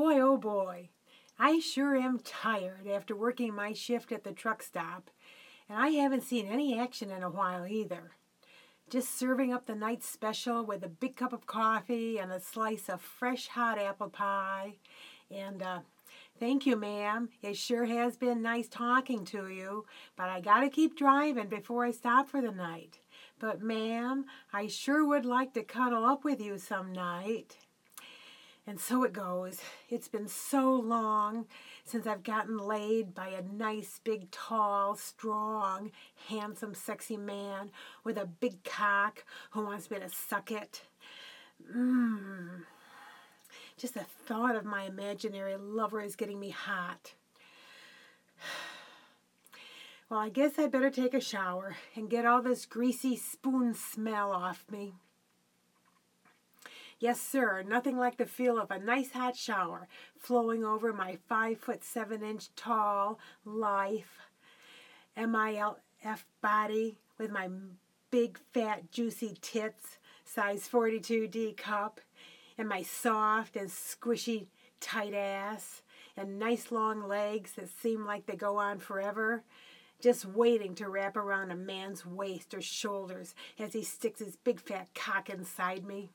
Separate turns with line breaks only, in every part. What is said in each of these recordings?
Boy, oh boy, I sure am tired after working my shift at the truck stop, and I haven't seen any action in a while either. Just serving up the night special with a big cup of coffee and a slice of fresh hot apple pie. And thank you, ma'am. It sure has been nice talking to you, but I gotta keep driving before I stop for the night. But ma'am, I sure would like to cuddle up with you some night. And so it goes. It's been so long since I've gotten laid by a nice, big, tall, strong, handsome, sexy man with a big cock who wants me to suck it. Just the thought of my imaginary lover is getting me hot. Well, I guess I better take a shower and get all this greasy spoon smell off me. Yes, sir, nothing like the feel of a nice hot shower flowing over my 5'7" tall life, MILF body with my big, fat, juicy tits, size 42D cup, and my soft and squishy tight ass, and nice long legs that seem like they go on forever, just waiting to wrap around a man's waist or shoulders as he sticks his big fat cock inside me.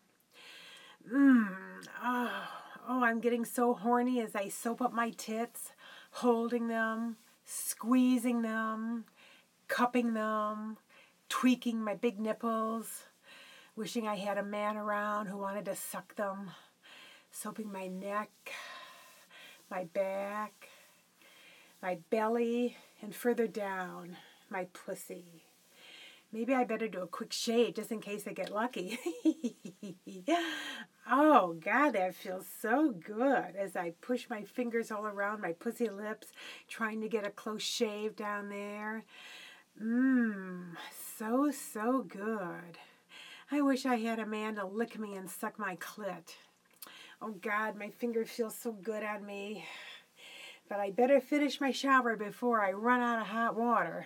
I'm getting so horny as I soap up my tits, holding them, squeezing them, cupping them, tweaking my big nipples, wishing I had a man around who wanted to suck them, soaping my neck, my back, my belly, and further down, my pussy. Maybe I better do a quick shave just in case I get lucky. Oh, God, that feels so good as I push my fingers all around my pussy lips, trying to get a close shave down there. So good. I wish I had a man to lick me and suck my clit. Oh, God, my fingers feel so good on me. But I better finish my shower before I run out of hot water.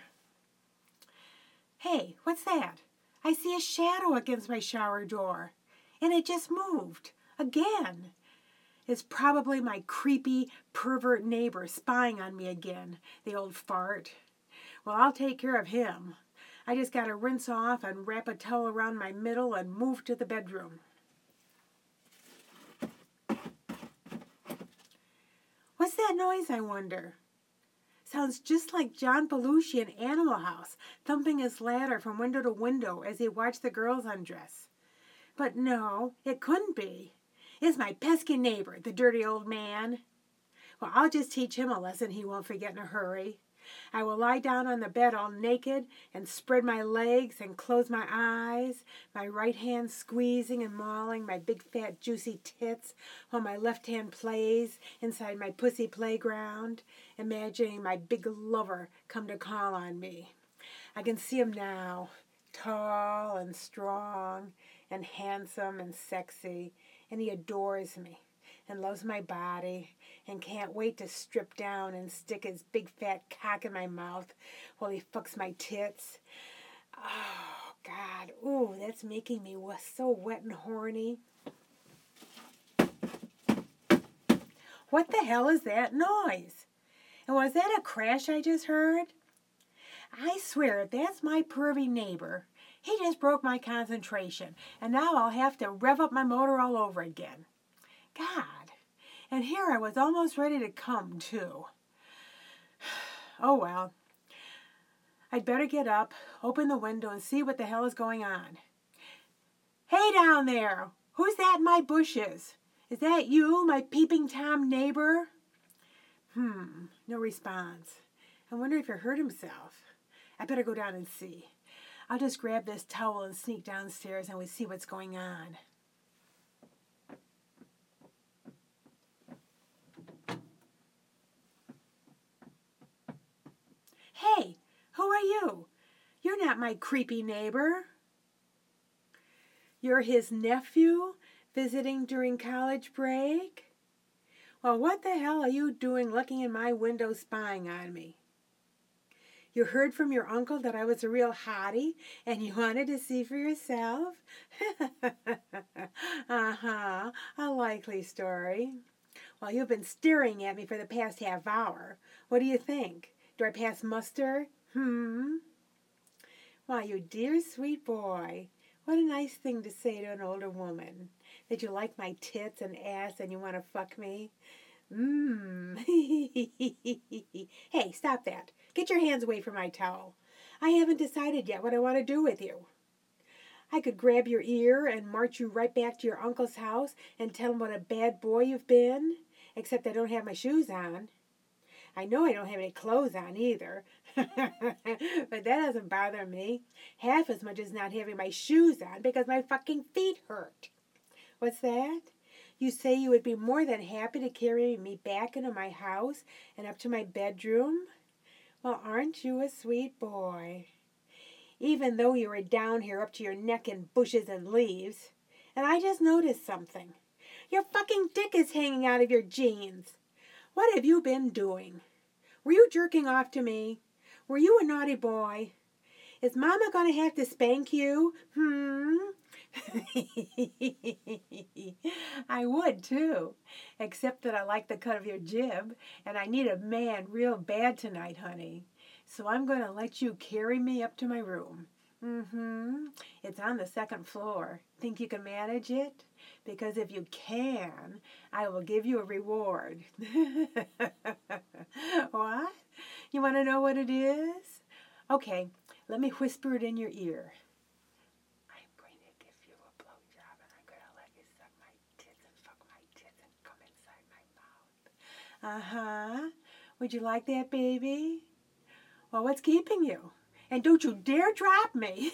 Hey, what's that? I see a shadow against my shower door, and it just moved again. It's probably my creepy pervert neighbor spying on me again, the old fart. Well, I'll take care of him. I just gotta rinse off and wrap a towel around my middle and move to the bedroom. What's that noise, I wonder? Sounds just like John Belushi in Animal House, thumping his ladder from window to window as he watched the girls undress. But no, it couldn't be. It's my pesky neighbor, the dirty old man. Well, I'll just teach him a lesson he won't forget in a hurry. I will lie down on the bed all naked and spread my legs and close my eyes, my right hand squeezing and mauling my big fat juicy tits while my left hand plays inside my pussy playground, imagining my big lover come to call on me. I can see him now, tall and strong and handsome and sexy, and he adores me and loves my body and can't wait to strip down and stick his big fat cock in my mouth while he fucks my tits. Oh, God. Ooh, that's making me so wet and horny. What the hell is that noise? And was that a crash I just heard? I swear, if that's my pervy neighbor, he just broke my concentration, and now I'll have to rev up my motor all over again. God. And here I was almost ready to come, too. Oh, well. I'd better get up, open the window, and see what the hell is going on. Hey down there! Who's that in my bushes? Is that you, my peeping Tom neighbor? No response. I wonder if he hurt himself. I better go down and see. I'll just grab this towel and sneak downstairs and we see what's going on. Hey, who are you? You're not my creepy neighbor. You're his nephew visiting during college break? Well, what the hell are you doing looking in my window spying on me? You heard from your uncle that I was a real hottie and you wanted to see for yourself? A likely story. Well, you've been staring at me for the past half hour. What do you think? Do I pass muster? Why, you dear sweet boy. What a nice thing to say to an older woman. That you like my tits and ass and you want to fuck me? Hey, stop that. Get your hands away from my towel. I haven't decided yet what I want to do with you. I could grab your ear and march you right back to your uncle's house and tell him what a bad boy you've been, except I don't have my shoes on. I know I don't have any clothes on either, but that doesn't bother me half as much as not having my shoes on because my fucking feet hurt. What's that? You say you would be more than happy to carry me back into my house and up to my bedroom? Well, aren't you a sweet boy? Even though you were down here up to your neck in bushes and leaves. And I just noticed something. Your fucking dick is hanging out of your jeans. What have you been doing? Were you jerking off to me? Were you a naughty boy? Is Mama going to have to spank you? I would too, except that I like the cut of your jib, and I need a man real bad tonight, honey. So I'm going to let you carry me up to my room. It's on the second floor. Think you can manage it? Because if you can, I will give you a reward. What? You want to know what it is? Okay, let me whisper it in your ear. I'm going to give you a blowjob and I'm going to let you suck my tits and fuck my tits and come inside my mouth. Uh-huh. Would you like that, baby? Well, what's keeping you? And don't you dare drop me.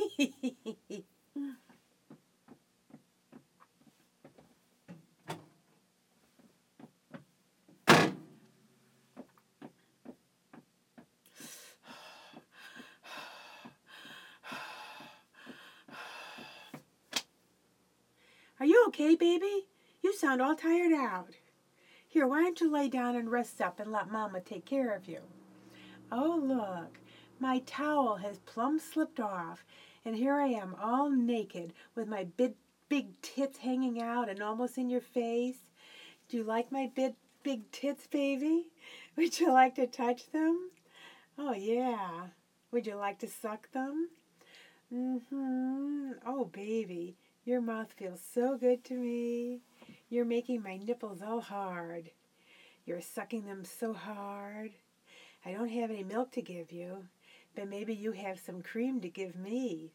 Are you okay, baby? You sound all tired out. Here, why don't you lay down and rest up and let Mama take care of you? Oh, look, my towel has plumb slipped off, and here I am all naked with my big tits hanging out and almost in your face. Do you like my big tits, baby? Would you like to touch them? Oh, yeah. Would you like to suck them? Oh, baby, your mouth feels so good to me. You're making my nipples all hard. You're sucking them so hard. I don't have any milk to give you, but maybe you have some cream to give me.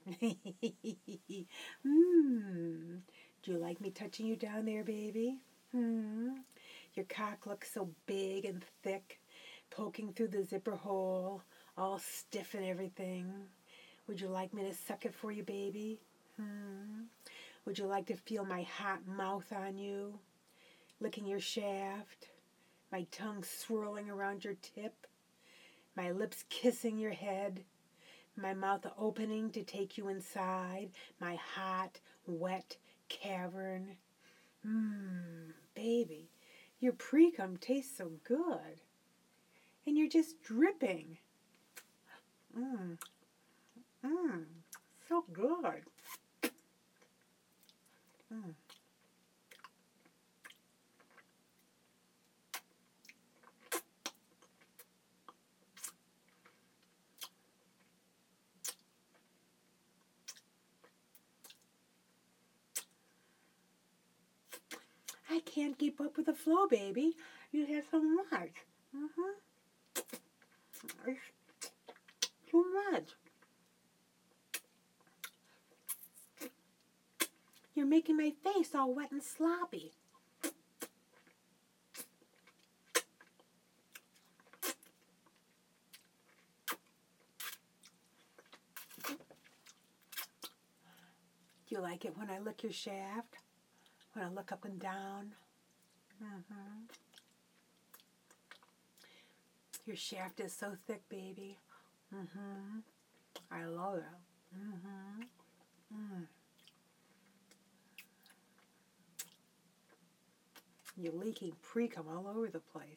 Do you like me touching you down there, baby? Your cock looks so big and thick, poking through the zipper hole, all stiff and everything. Would you like me to suck it for you, baby? Would you like to feel my hot mouth on you, licking your shaft, my tongue swirling around your tip, my lips kissing your head, my mouth opening to take you inside my hot, wet cavern? Baby, your pre-cum tastes so good. And you're just dripping. So good. I can't keep up with the flow, baby. You have so much. It's too much. You're making my face all wet and sloppy. Do you like it when I lick your shaft? When I look up and down? Your shaft is so thick, baby. I love it. You're leaking pre-cum all over the place.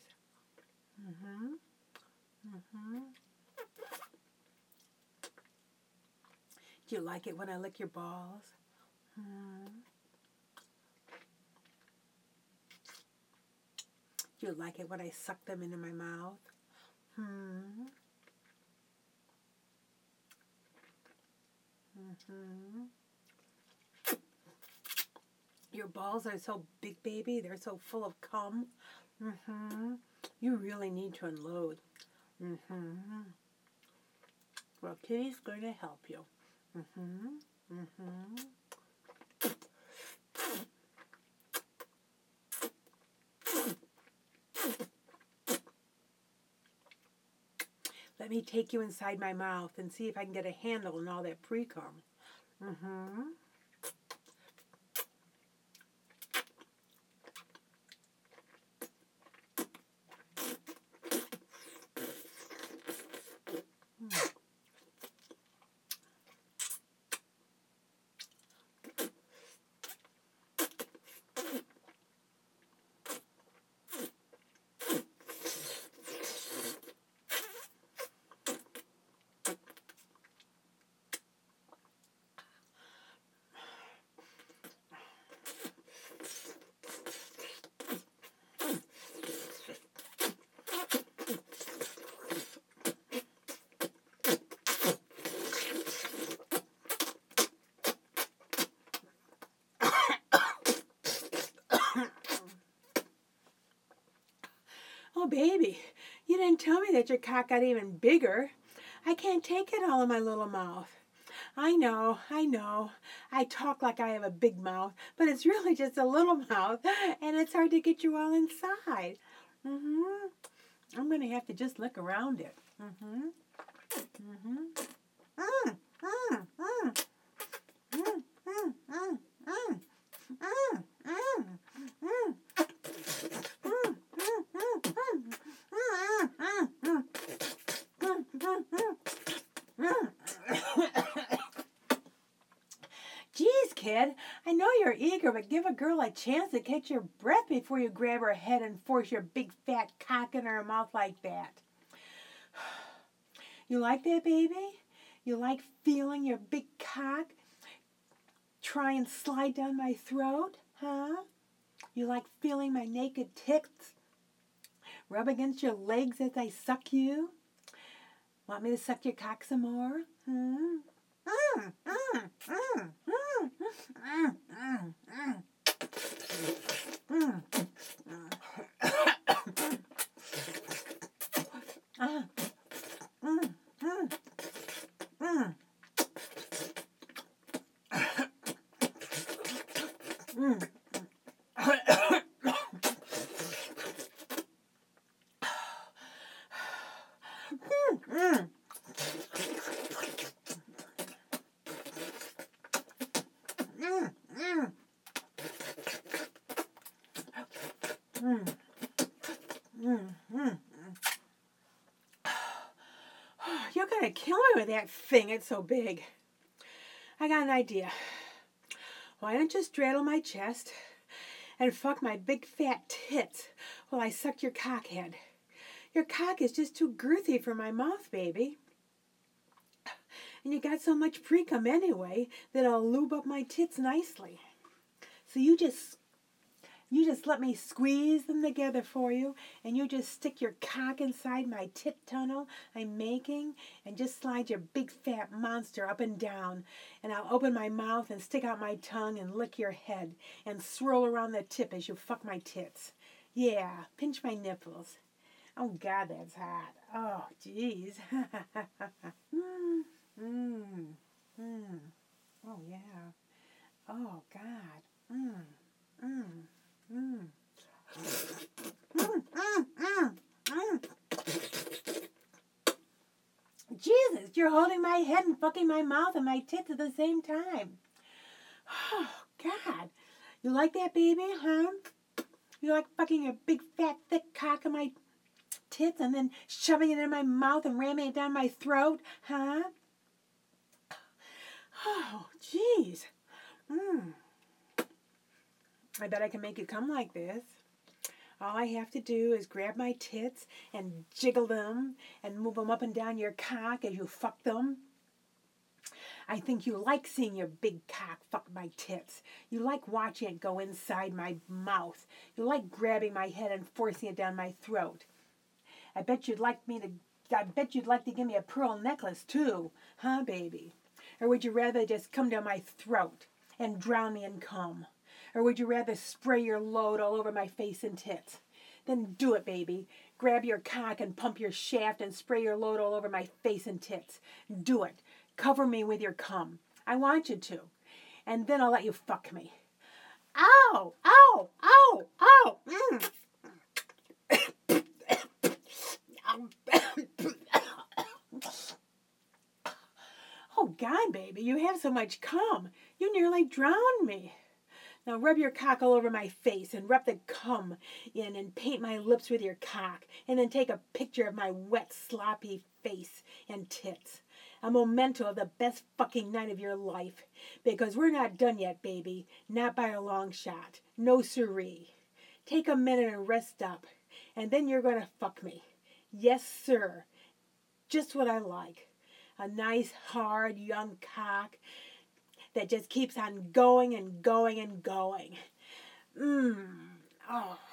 Do you like it when I lick your balls? Do you like it when I suck them into my mouth? Hmm. Mm-hmm. Your balls are so big, baby. They're so full of cum. Mm-hmm. You really need to unload. Mm-hmm. Well, Kitty's going to help you. Mm-hmm. Mm-hmm. Let me take you inside my mouth and see if I can get a handle on all that pre-cum. Mm-hmm. Oh, baby, you didn't tell me that your cock got even bigger. I can't take it all in my little mouth. I know, I know. I talk like I have a big mouth, but it's really just a little mouth, and it's hard to get you all inside. Mm-hmm. I'm going to have to just look around it. Mm-hmm. Mm-hmm. Mm, mm, mm. Mm, mm, mm, mm. Mm, mm, mm. Geez, kid, I know you're eager, but give a girl a chance to catch your breath before you grab her head and force your big fat cock in her mouth like that. You like that, baby? You like feeling your big cock try and slide down my throat, huh? You like feeling my naked tits rub against your legs as I suck you? Want me to suck your cock some more? Hmm? Mm, mm, mm, mm, mm, mm, mm. Mm. Ah, mm, mm, mm. Mm. Mm. Mm. Mm. Mm. Mm. Mm. You're gonna kill me with that thing. It's so big. I got an idea. Why don't you straddle my chest and fuck my big fat tits while I suck your cock head? Your cock is just too girthy for my mouth, baby. And you got so much pre-cum anyway that I'll lube up my tits nicely. So you just let me squeeze them together for you, and you just stick your cock inside my tit tunnel I'm making, and just slide your big fat monster up and down, and I'll open my mouth and stick out my tongue and lick your head and swirl around the tip as you fuck my tits. Yeah, pinch my nipples. Oh God, that's hot. Oh, jeez. mm, mm, mm. Oh yeah. Oh God. Mm, mm. Mm. Mm, mm, mm, mm. Jesus, you're holding my head and fucking my mouth and my tits at the same time. Oh, God. You like that, baby, huh? You like fucking your big, fat, thick cock in my tits and then shoving it in my mouth and ramming it down my throat, huh? Oh, jeez. I bet I can make you come like this. All I have to do is grab my tits and jiggle them and move them up and down your cock as you fuck them. I think you like seeing your big cock fuck my tits. You like watching it go inside my mouth. You like grabbing my head and forcing it down my throat. I bet you'd like to give me a pearl necklace too, huh, baby? Or would you rather just come down my throat and drown me in cum? Or would you rather spray your load all over my face and tits? Then do it, baby. Grab your cock and pump your shaft and spray your load all over my face and tits. Do it. Cover me with your cum. I want you to. And then I'll let you fuck me. Ow! Ow! Ow! Ow! Oh, God, baby, you have so much cum. You nearly drowned me. Now rub your cock all over my face and rub the cum in and paint my lips with your cock. And then take a picture of my wet, sloppy face and tits. A memento of the best fucking night of your life. Because we're not done yet, baby. Not by a long shot. No siree. Take a minute and rest up. And then you're going to fuck me. Yes, sir. Just what I like. A nice, hard, young cock that just keeps on going and going and going. Oh.